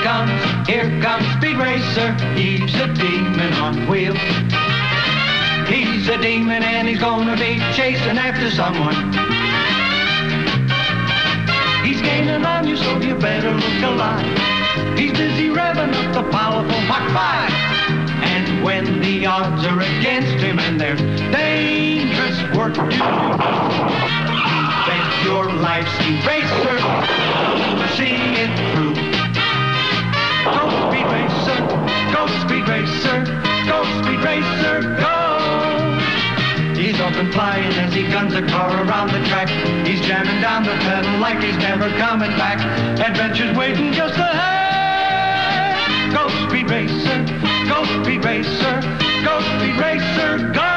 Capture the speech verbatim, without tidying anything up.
comes, here comes Speed Racer. He's a demon on wheels. He's a demon and he's gonna be chasing after someone. He's gaining on you, so you better look alive. He's busy revving up the powerful Mach five. And when the odds are against him and there's dangerous work to do, bet your life, Speed Racer, see it through. Go Speed Racer, go Speed Racer, go Speed Racer, go! He's up and flying as he guns a car around the track. He's jamming down the pedal like he's never coming back. Adventure's waiting just ahead. Go Speed Racer, go Speed Racer, go Speed Racer, go!